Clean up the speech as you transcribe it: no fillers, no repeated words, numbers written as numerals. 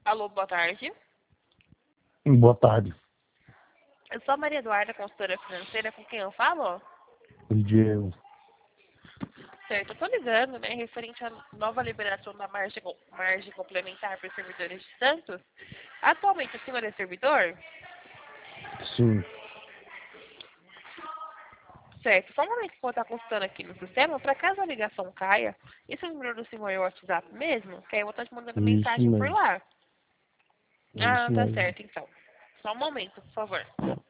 Alô, boa tarde. Boa tarde. Eu sou a Maria Eduarda, consultora financeira, com quem eu falo? Diego. Certo, eu tô ligando, né, referente à nova liberação da margem complementar para os servidores de Santos. Atualmente, o senhor é servidor? Sim. Certo, só um momento que eu vou estar consultando aqui no sistema, para caso a ligação caia, esse número do senhor é o WhatsApp mesmo? Que aí eu vou estar te mandando Isso mensagem por mesmo. lá. Ah, Isso tá mesmo. certo, então. Só um momento, por favor.